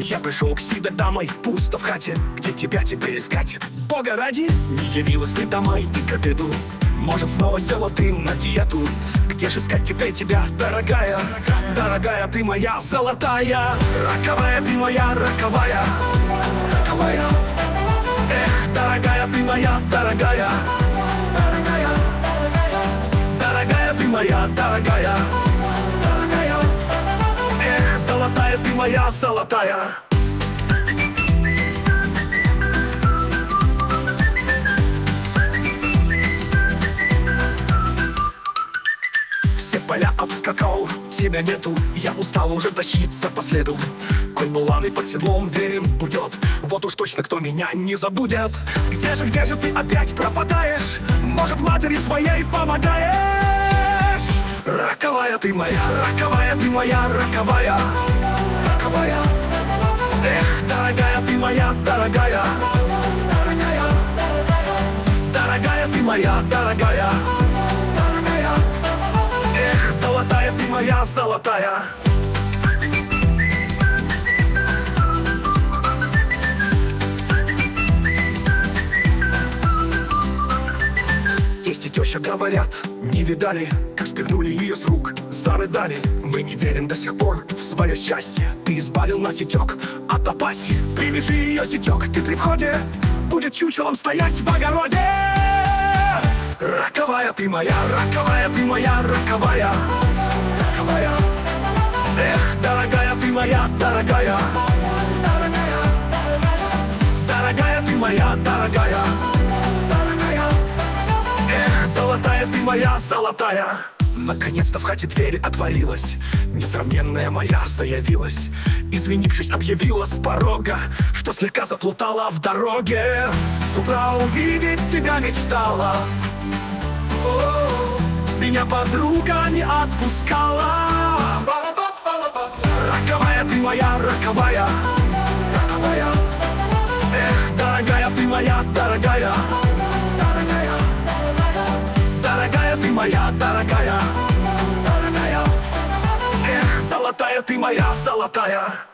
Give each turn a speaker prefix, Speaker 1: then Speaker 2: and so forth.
Speaker 1: Я пришел к себе домой, пусто в хате. Где тебя теперь искать? Бога ради, не явилась ты домой и к обеду. Может, снова села ты на диету? Где же искать теперь тебя, дорогая? Дорогая, ты моя золотая. Роковая, ты моя роковая. Роковая. Эх, дорогая, ты моя дорогая. Дорогая. Дорогая, ты моя дорогая. Дорогая. Эх, золотая, ты моя золотая. Поля обскакал, тебя нету. Я устал уже тащиться по следу. Конь буланый под седлом верен будет. Вот уж точно кто меня не забудет. Где же ты опять пропадаешь? Может, матери своей помогаешь? Роковая ты моя, роковая ты моя, роковая. Роковая. Эх, дорогая ты моя, дорогая. Дорогая. Дорогая ты моя, дорогая. Эх, золотая ты моя, золотая. Тесть и теща говорят, не видали, как спернули ее с рук, зарыдали. Мы не верим до сих пор в свое счастье. Ты избавил нас, сетек, от опасти. Привяжи ее, сетек, ты при входе будет чучелом стоять в огороде. Роковая ты моя, роковая ты моя, роковая. Роковая. Эх, дорогая ты моя, дорогая. Дорогая. Дорогая ты моя, дорогая. Дорогая. Эх, золотая ты моя, золотая. Наконец-то в хате дверь отворилась. Несравненная моя заявилась. Извинившись, объявила с порога, что слегка заплутала в дороге. С утра увидеть тебя мечтала. Меня подруга не отпускала. Роковая ты моя, роковая. Роковая. Эх, дорогая ты моя, дорогая. Дорогая. Дорогая ты моя, дорогая. Дорогая. Эх, золотая ты моя, золотая.